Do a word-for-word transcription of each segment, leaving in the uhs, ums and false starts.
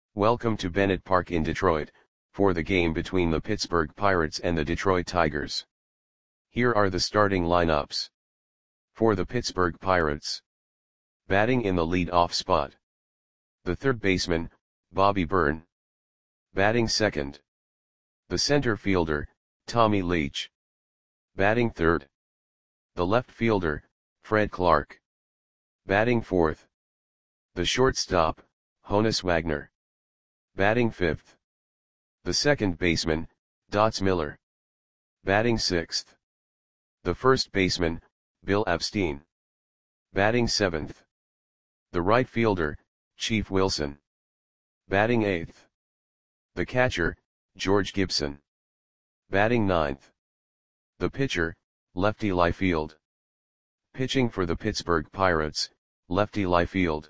Welcome to Bennett Park in Detroit, for the game between the Pittsburgh Pirates and the Detroit Tigers. Here are the starting lineups. For the Pittsburgh Pirates. Batting in the lead-off spot. The third baseman, Bobby Byrne. Batting second. The center fielder, Tommy Leach. Batting third. The left fielder, Fred Clark. Batting fourth. The shortstop, Honus Wagner. Batting fifth. The second baseman, Dots Miller. Batting sixth. The first baseman, Bill Epstein. Batting seventh. The right fielder, Chief Wilson. Batting eighth. The catcher, George Gibson. Batting ninth. The pitcher, Lefty Liefeld. Pitching for the Pittsburgh Pirates, Lefty Liefeld.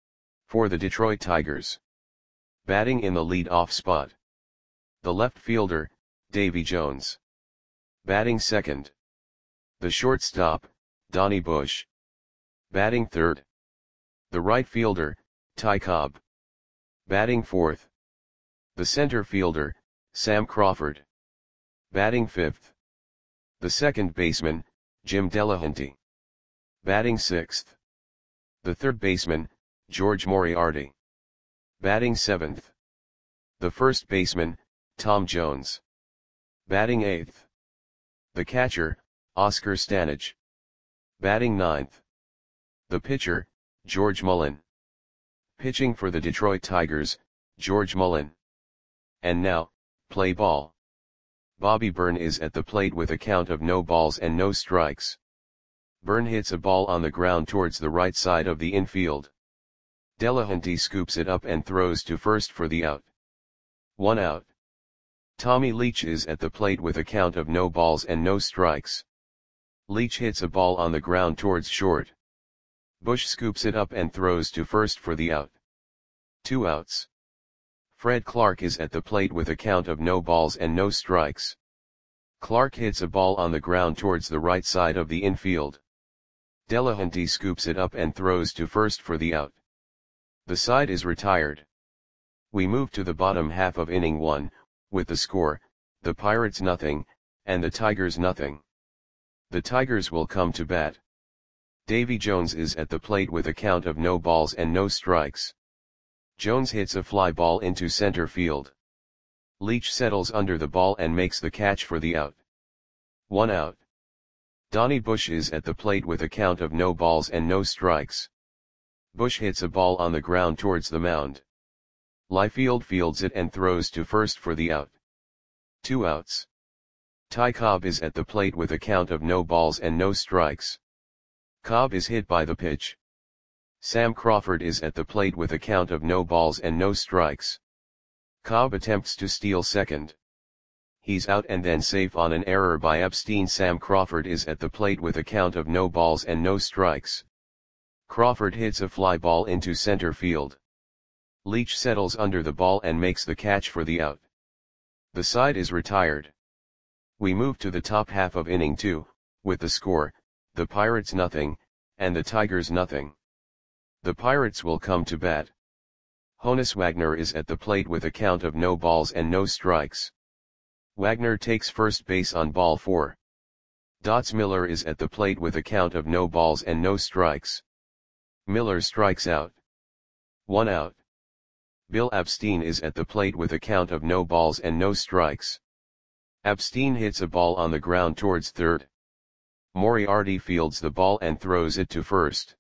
For the Detroit Tigers. Batting in the lead-off spot. The left fielder, Davy Jones. Batting second. The shortstop, Donnie Bush. Batting third. The right fielder, Ty Cobb. Batting fourth. The center fielder, Sam Crawford. Batting fifth. The second baseman, Jim Delahanty. Batting sixth. The third baseman, George Moriarty. Batting seventh. The first baseman, Tom Jones. Batting eighth. The catcher, Oscar Stanage. Batting ninth. The pitcher, George Mullen. Pitching for the Detroit Tigers, George Mullen. And now, play ball. Bobby Byrne is at the plate with a count of no balls and no strikes. Byrne hits a ball on the ground towards the right side of the infield. Delahanty scoops it up and throws to first for the out. One out. Tommy Leach is at the plate with a count of no balls and no strikes. Leach hits a ball on the ground towards short. Bush scoops it up and throws to first for the out. Two outs. Fred Clark is at the plate with a count of no balls and no strikes. Clark hits a ball on the ground towards the right side of the infield. Delahanty scoops it up and throws to first for the out. The side is retired. We move to the bottom half of inning one, with the score, the Pirates nothing, and the Tigers nothing. The Tigers will come to bat. Davy Jones is at the plate with a count of no balls and no strikes. Jones hits a fly ball into center field. Leach settles under the ball and makes the catch for the out. One out. Donnie Bush is at the plate with a count of no balls and no strikes. Bush hits a ball on the ground towards the mound. Liefeld fields it and throws to first for the out. Two outs. Ty Cobb is at the plate with a count of no balls and no strikes. Cobb is hit by the pitch. Sam Crawford is at the plate with a count of no balls and no strikes. Cobb attempts to steal second. He's out and then safe on an error by Epstein. Sam Crawford is at the plate with a count of no balls and no strikes. Crawford hits a fly ball into center field. Leach settles under the ball and makes the catch for the out. The side is retired. We move to the top half of inning two, with the score, the Pirates nothing, and the Tigers nothing. The Pirates will come to bat. Honus Wagner is at the plate with a count of no balls and no strikes. Wagner takes first base on ball four. Dots Miller is at the plate with a count of no balls and no strikes. Miller strikes out. One out. Bill Epstein is at the plate with a count of no balls and no strikes. Epstein hits a ball on the ground towards third. Moriarty fields the ball and throws it to first.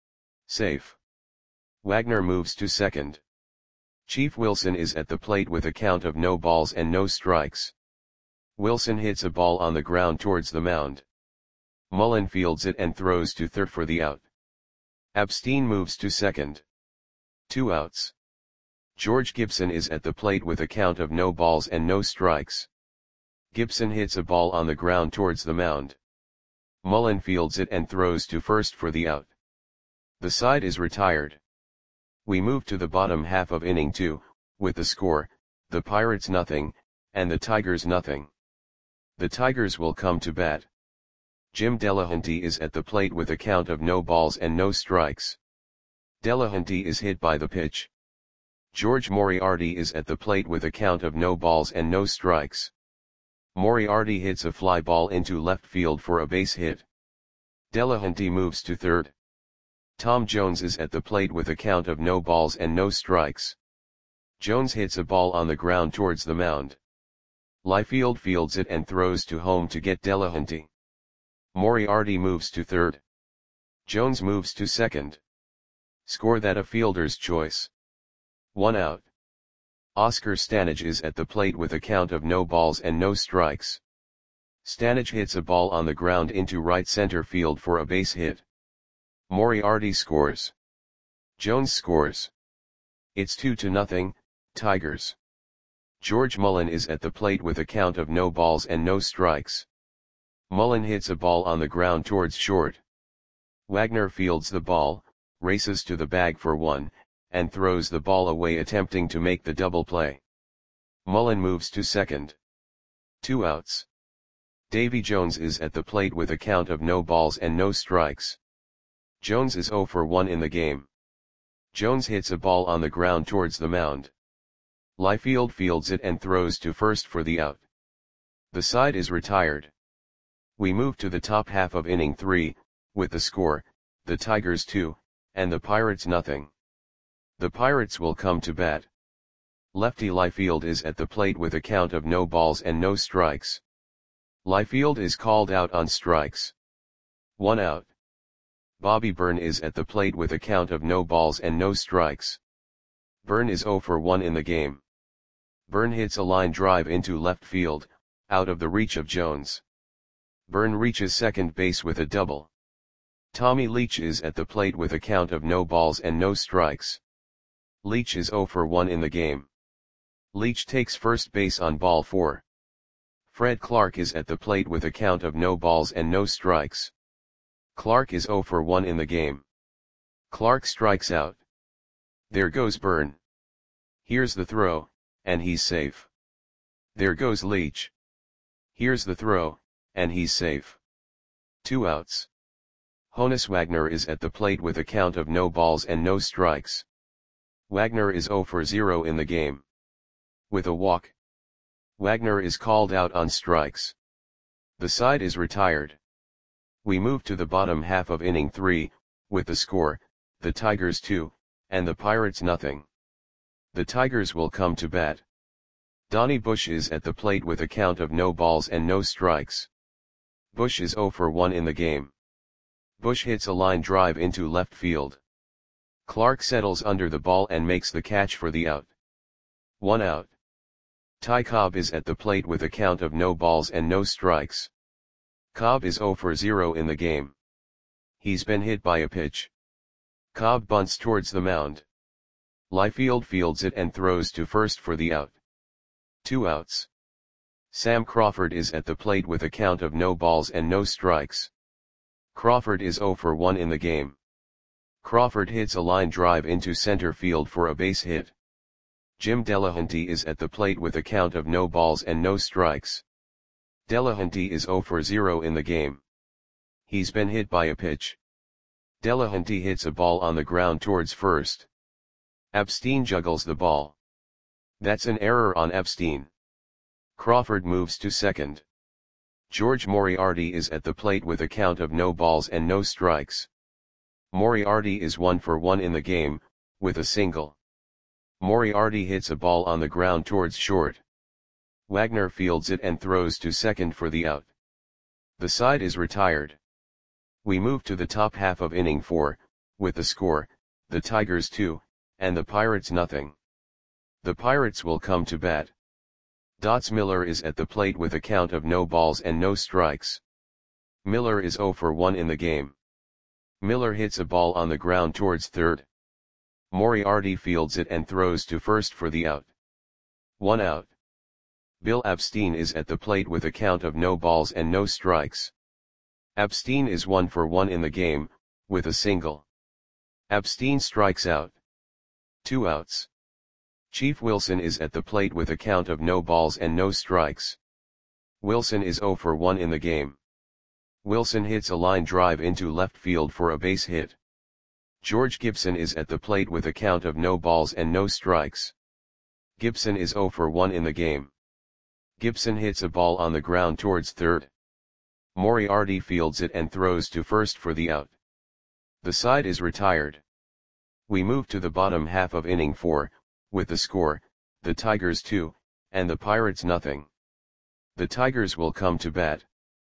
Safe. Wagner moves to second. Chief Wilson is at the plate with a count of no balls and no strikes. Wilson hits a ball on the ground towards the mound. Mullen fields it and throws to third for the out. Epstein moves to second. Two outs. George Gibson is at the plate with a count of no balls and no strikes. Gibson hits a ball on the ground towards the mound. Mullen fields it and throws to first for the out. The side is retired. We move to the bottom half of inning two, with the score, the Pirates nothing, and the Tigers nothing. The Tigers will come to bat. Jim Delahanty is at the plate with a count of no balls and no strikes. Delahanty is hit by the pitch. George Moriarty is at the plate with a count of no balls and no strikes. Moriarty hits a fly ball into left field for a base hit. Delahanty moves to third. Tom Jones is at the plate with a count of no balls and no strikes. Jones hits a ball on the ground towards the mound. Liefeld fields it and throws to home to get Delahanty. Moriarty moves to third. Jones moves to second. Score that a fielder's choice. One out. Oscar Stanage is at the plate with a count of no balls and no strikes. Stanage hits a ball on the ground into right center field for a base hit. Moriarty scores. Jones scores. It's two to nothing, Tigers. George Mullen is at the plate with a count of no balls and no strikes. Mullen hits a ball on the ground towards short. Wagner fields the ball, races to the bag for one, and throws the ball away attempting to make the double play. Mullen moves to second. Two outs. Davy Jones is at the plate with a count of no balls and no strikes. Jones is oh for one in the game. Jones hits a ball on the ground towards the mound. Liefeld fields it and throws to first for the out. The side is retired. We move to the top half of inning three, with the score, the Tigers two, and the Pirates nothing. The Pirates will come to bat. Lefty Liefeld is at the plate with a count of no balls and no strikes. Liefeld is called out on strikes. One out. Bobby Byrne is at the plate with a count of no balls and no strikes. Byrne is oh for one in the game. Byrne hits a line drive into left field, out of the reach of Jones. Byrne reaches second base with a double. Tommy Leach is at the plate with a count of no balls and no strikes. Leach is oh for one in the game. Leach takes first base on ball four. Fred Clark is at the plate with a count of no balls and no strikes. Clark is oh for one in the game. Clark strikes out. There goes Byrne. Here's the throw, and he's safe. There goes Leach. Here's the throw, and he's safe. Two outs. Honus Wagner is at the plate with a count of no balls and no strikes. Wagner is oh for zero in the game. With a walk. Wagner is called out on strikes. The side is retired. We move to the bottom half of inning three, with the score, the Tigers two, and the Pirates nothing. The Tigers will come to bat. Donnie Bush is at the plate with a count of no balls and no strikes. Bush is oh for one in the game. Bush hits a line drive into left field. Clark settles under the ball and makes the catch for the out. One out. Ty Cobb is at the plate with a count of no balls and no strikes. Cobb is oh for zero in the game. He's been hit by a pitch. Cobb bunts towards the mound. Liefeld fields it and throws to first for the out. Two outs. Sam Crawford is at the plate with a count of no balls and no strikes. Crawford is oh for one in the game. Crawford hits a line drive into center field for a base hit. Jim Delahanty is at the plate with a count of no balls and no strikes. Delahanty is oh for zero in the game. He's been hit by a pitch. Delahanty hits a ball on the ground towards first. Epstein juggles the ball. That's an error on Epstein. Crawford moves to second. George Moriarty is at the plate with a count of no balls and no strikes. Moriarty is one for one in the game, with a single. Moriarty hits a ball on the ground towards short. Wagner fields it and throws to second for the out. The side is retired. We move to the top half of inning four, with the score, the Tigers two, and the Pirates nothing. The Pirates will come to bat. Dots Miller is at the plate with a count of no balls and no strikes. Miller is oh for one in the game. Miller hits a ball on the ground towards third. Moriarty fields it and throws to first for the out. One out. Bill Epstein is at the plate with a count of no balls and no strikes. Epstein is one for one in the game, with a single. Epstein strikes out. Two outs. Chief Wilson is at the plate with a count of no balls and no strikes. Wilson is oh for one in the game. Wilson hits a line drive into left field for a base hit. George Gibson is at the plate with a count of no balls and no strikes. Gibson is zero for one in the game. Gibson hits a ball on the ground towards third. Moriarty fields it and throws to first for the out. The side is retired. We move to the bottom half of inning four, with the score, the Tigers two, and the Pirates nothing. The Tigers will come to bat.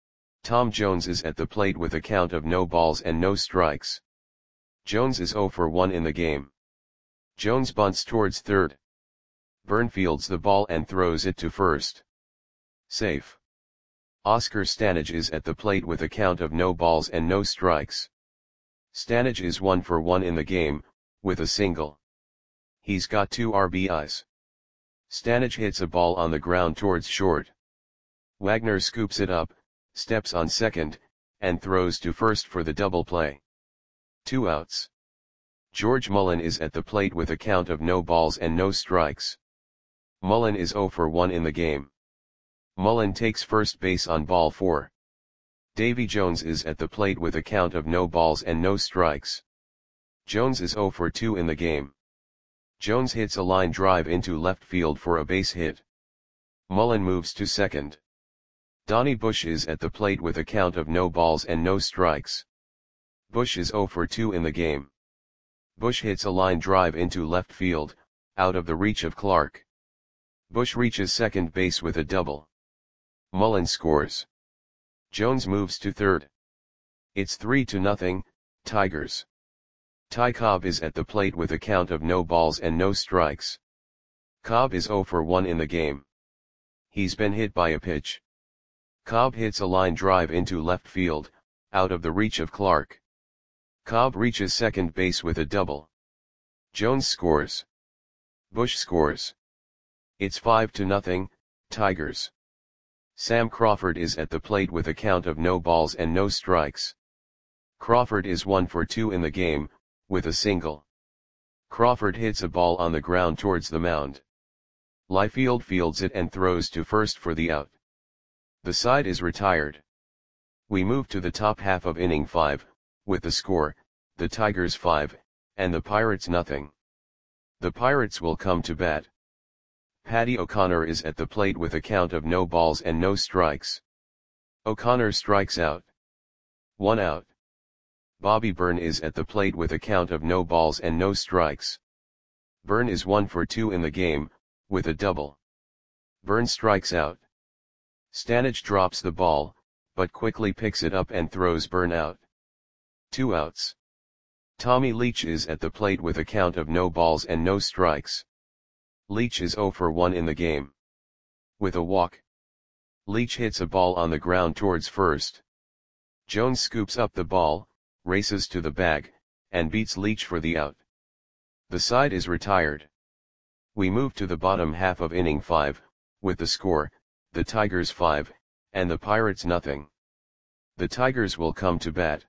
Tom Jones is at the plate with a count of no balls and no strikes. Jones is zero for one in the game. Jones bunts towards third. Byrne fields the ball and throws it to first. Safe. Oscar Stanage is at the plate with a count of no balls and no strikes. Stanage is one for one in the game, with a single. He's got two R B Is. Stanage hits a ball on the ground towards short. Wagner scoops it up, steps on second, and throws to first for the double play. Two outs. George Mullen is at the plate with a count of no balls and no strikes. Mullen is zero for one in the game. Mullen takes first base on ball four. Davy Jones is at the plate with a count of no balls and no strikes. Jones is zero for two in the game. Jones hits a line drive into left field for a base hit. Mullen moves to second. Donnie Bush is at the plate with a count of no balls and no strikes. Bush is zero for two in the game. Bush hits a line drive into left field, out of the reach of Clark. Bush reaches second base with a double. Mullen scores. Jones moves to third. It's three to nothing, Tigers. Ty Cobb is at the plate with a count of no balls and no strikes. Cobb is zero for one in the game. He's been hit by a pitch. Cobb hits a line drive into left field, out of the reach of Clark. Cobb reaches second base with a double. Jones scores. Bush scores. It's five to nothing, Tigers. Sam Crawford is at the plate with a count of no balls and no strikes. Crawford is one for two in the game, with a single. Crawford hits a ball on the ground towards the mound. Liefeld fields it and throws to first for the out. The side is retired. We move to the top half of inning five, with the score, the Tigers five, and the Pirates nothing. The Pirates will come to bat. Paddy O'Connor is at the plate with a count of no balls and no strikes. O'Connor strikes out. One out. Bobby Byrne is at the plate with a count of no balls and no strikes. Byrne is one for two in the game, with a double. Byrne strikes out. Stanage drops the ball, but quickly picks it up and throws Byrne out. Two outs. Tommy Leach is at the plate with a count of no balls and no strikes. Leach is zero for one in the game. With a walk. Leach hits a ball on the ground towards first. Jones scoops up the ball, races to the bag, and beats Leach for the out. The side is retired. We move to the bottom half of inning five, with the score, the Tigers five, and the Pirates nothing. The Tigers will come to bat.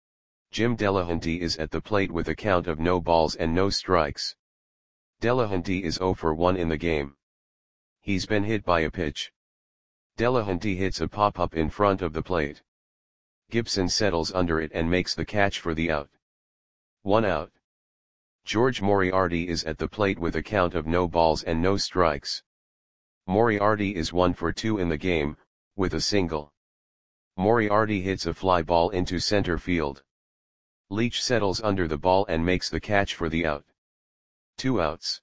Jim Delahanty is at the plate with a count of no balls and no strikes. Delahanty is zero for one in the game. He's been hit by a pitch. Delahanty hits a pop-up in front of the plate. Gibson settles under it and makes the catch for the out. One out. George Moriarty is at the plate with a count of no balls and no strikes. Moriarty is one for two in the game, with a single. Moriarty hits a fly ball into center field. Leach settles under the ball and makes the catch for the out. Two outs.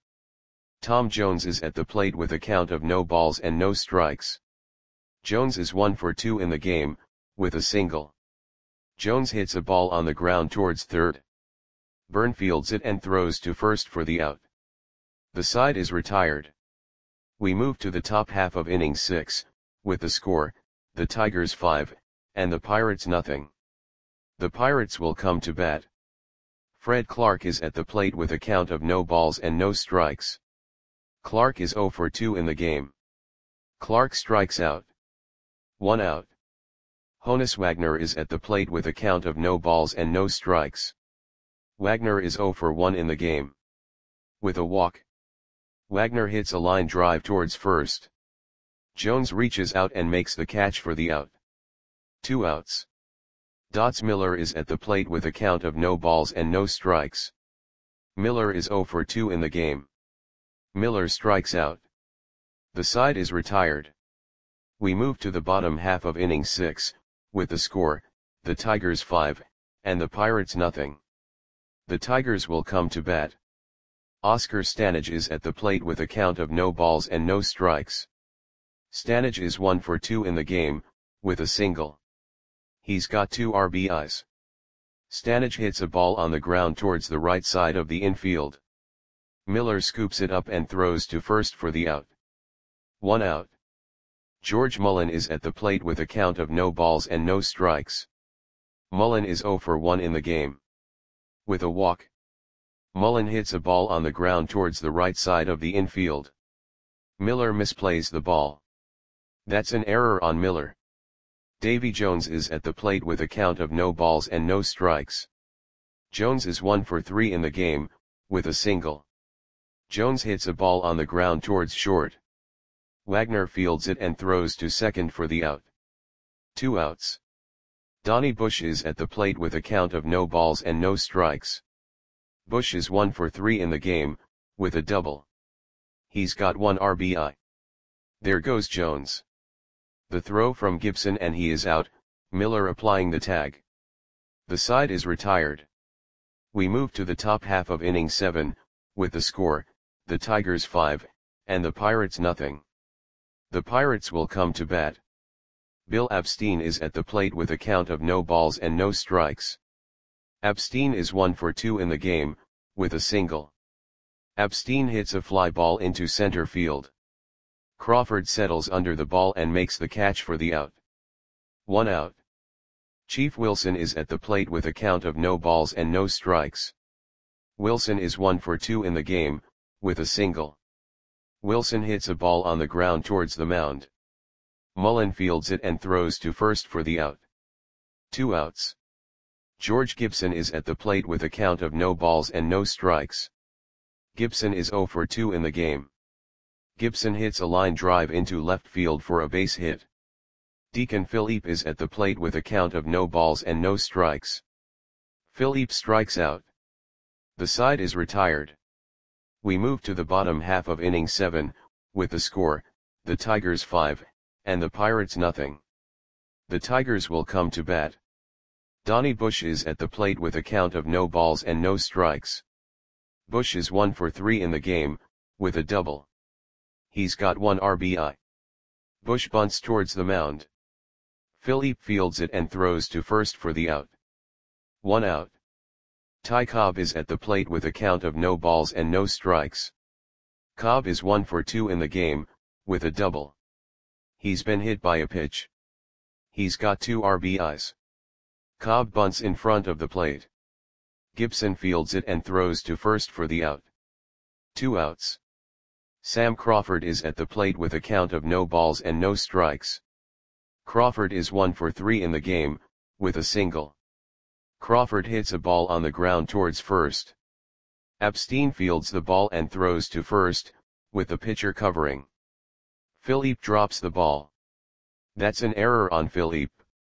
Tom Jones is at the plate with a count of no balls and no strikes. Jones is one for two in the game, with a single. Jones hits a ball on the ground towards third. Byrne fields it and throws to first for the out. The side is retired. We move to the top half of inning six, with the score, the Tigers five, and the Pirates nothing. The Pirates will come to bat. Fred Clark is at the plate with a count of no balls and no strikes. Clark is zero for two in the game. Clark strikes out. One out. Honus Wagner is at the plate with a count of no balls and no strikes. Wagner is zero for one in the game. With a walk. Wagner hits a line drive towards first. Jones reaches out and makes the catch for the out. Two outs. Dots Miller is at the plate with a count of no balls and no strikes. Miller is zero for two in the game. Miller strikes out. The side is retired. We move to the bottom half of inning six, with the score, the Tigers five, and the Pirates nothing. The Tigers will come to bat. Oscar Stanage is at the plate with a count of no balls and no strikes. Stanage is one for two in the game, with a single. He's got two R B Is. Stanage hits a ball on the ground towards the right side of the infield. Miller scoops it up and throws to first for the out. One out. George Mullen is at the plate with a count of no balls and no strikes. Mullen is zero for one in the game. With a walk. Mullen hits a ball on the ground towards the right side of the infield. Miller misplays the ball. That's an error on Miller. Davy Jones is at the plate with a count of no balls and no strikes. Jones is one for three in the game, with a single. Jones hits a ball on the ground towards short. Wagner fields it and throws to second for the out. Two outs. Donnie Bush is at the plate with a count of no balls and no strikes. Bush is one for three in the game, with a double. He's got one R B I. There goes Jones. The throw from Gibson and he is out, Miller applying the tag. The side is retired. We move to the top half of inning seven, with the score, the Tigers five, and the Pirates nothing. The Pirates will come to bat. Bill Absteen is at the plate with a count of no balls and no strikes. Absteen is one for two in the game, with a single. Absteen hits a fly ball into center field. Crawford settles under the ball and makes the catch for the out. One out. Chief Wilson is at the plate with a count of no balls and no strikes. Wilson is one for two in the game, with a single. Wilson hits a ball on the ground towards the mound. Mullen fields it and throws to first for the out. Two outs. George Gibson is at the plate with a count of no balls and no strikes. Gibson is zero for two in the game. Gibson hits a line drive into left field for a base hit. Deacon Philippe is at the plate with a count of no balls and no strikes. Philippe strikes out. The side is retired. We move to the bottom half of inning seven, with the score, the Tigers five, and the Pirates nothing. The Tigers will come to bat. Donnie Bush is at the plate with a count of no balls and no strikes. Bush is one for three in the game, with a double. He's got one R B I. Bush bunts towards the mound. Philippe fields it and throws to first for the out. One out. Ty Cobb is at the plate with a count of no balls and no strikes. Cobb is one for two in the game, with a double. He's been hit by a pitch. He's got two R B Is. Cobb bunts in front of the plate. Gibson fields it and throws to first for the out. Two outs. Sam Crawford is at the plate with a count of no balls and no strikes. Crawford is one for three in the game, with a single. Crawford hits a ball on the ground towards first. Absteen fields the ball and throws to first, with the pitcher covering. Philippe drops the ball. That's an error on Philippe.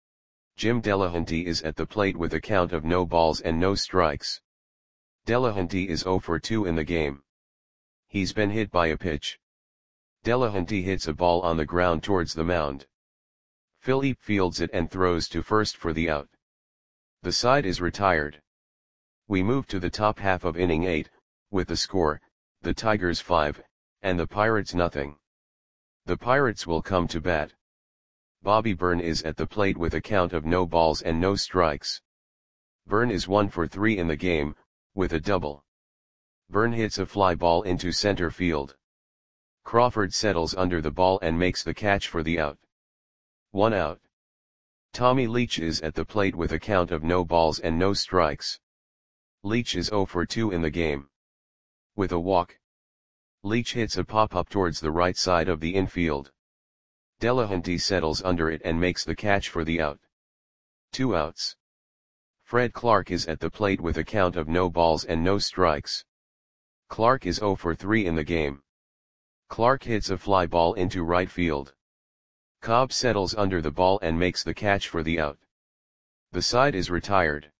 Jim Delahanty is at the plate with a count of no balls and no strikes. Delahanty is zero for two in the game. He's been hit by a pitch. Delahanty hits a ball on the ground towards the mound. Philippe fields it and throws to first for the out. The side is retired. We move to the top half of inning eight, with the score, the Tigers five, and the Pirates nothing. The Pirates will come to bat. Bobby Byrne is at the plate with a count of no balls and no strikes. Byrne is one for three in the game, with a double. Byrne hits a fly ball into center field. Crawford settles under the ball and makes the catch for the out. One out. Tommy Leach is at the plate with a count of no balls and no strikes. Leach is zero for two in the game. With a walk. Leach hits a pop-up towards the right side of the infield. Delahanty settles under it and makes the catch for the out. Two outs. Fred Clark is at the plate with a count of no balls and no strikes. Clark is zero for three in the game. Clark hits a fly ball into right field. Cobb settles under the ball and makes the catch for the out. The side is retired.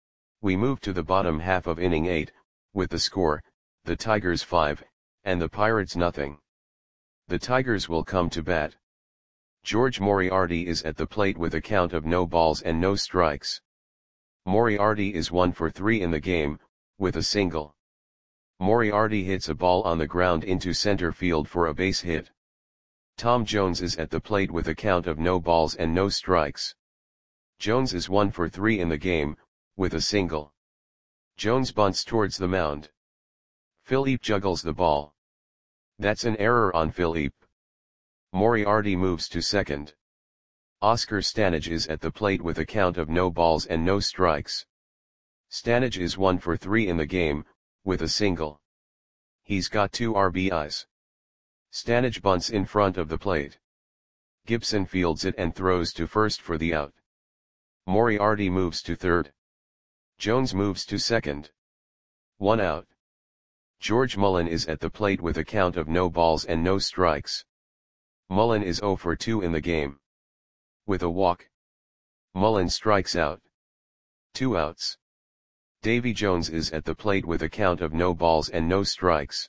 We move to the bottom half of inning eight, with the score, the Tigers five, and the Pirates nothing. The Tigers will come to bat. George Moriarty is at the plate with a count of no balls and no strikes. Moriarty is one for three in the game, with a single. Moriarty hits a ball on the ground into center field for a base hit. Tom Jones is at the plate with a count of no balls and no strikes. Jones is one for three in the game, with a single. Jones bunts towards the mound. Philippe juggles the ball. That's an error on Philippe. Moriarty moves to second. Oscar Stanage is at the plate with a count of no balls and no strikes. Stanage is one for three in the game, with a single. He's got two R B Is. Stanage bunts in front of the plate. Gibson fields it and throws to first for the out. Moriarty moves to third. Jones moves to second. One out. George Mullen is at the plate with a count of no balls and no strikes. Mullen is zero for two in the game. With a walk. Mullen strikes out. Two outs. Davy Jones is at the plate with a count of no balls and no strikes.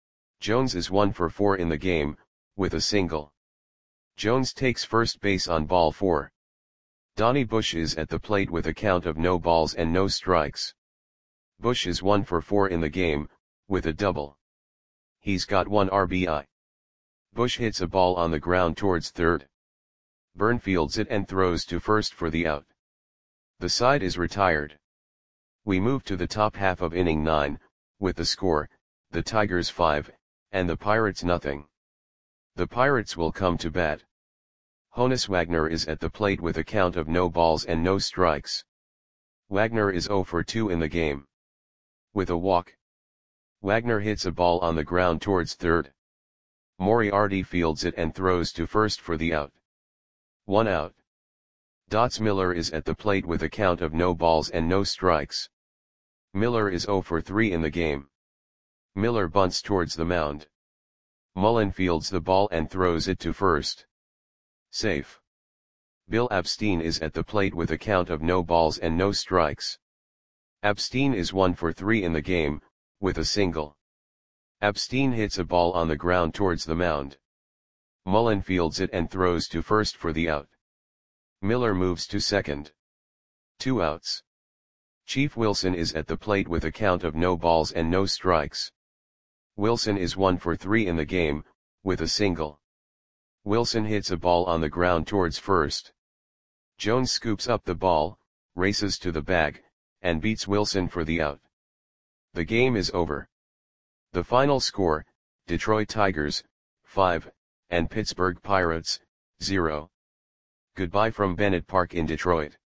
Jones is one for four in the game, with a single. Jones takes first base on ball four. Donnie Bush is at the plate with a count of no balls and no strikes. Bush is one for four in the game, with a double. He's got one R B I. Bush hits a ball on the ground towards third. Byrne fields it and throws to first for the out. The side is retired. We move to the top half of inning nine, with the score, the Tigers five, and the Pirates nothing. The Pirates will come to bat. Honus Wagner is at the plate with a count of no balls and no strikes. Wagner is zero for two in the game. With a walk. Wagner hits a ball on the ground towards third. Moriarty fields it and throws to first for the out. One out. Dots Miller is at the plate with a count of no balls and no strikes. Miller is zero for three in the game. Miller bunts towards the mound. Mullen fields the ball and throws it to first. Safe. Bill Absteen is at the plate with a count of no balls and no strikes. Absteen is one for three in the game, with a single. Absteen hits a ball on the ground towards the mound. Mullen fields it and throws to first for the out. Miller moves to second. Two outs. Chief Wilson is at the plate with a count of no balls and no strikes. Wilson is one for three in the game, with a single. Wilson hits a ball on the ground towards first. Jones scoops up the ball, races to the bag, and beats Wilson for the out. The game is over. The final score, Detroit Tigers, five, and Pittsburgh Pirates, zero. Goodbye from Bennett Park in Detroit.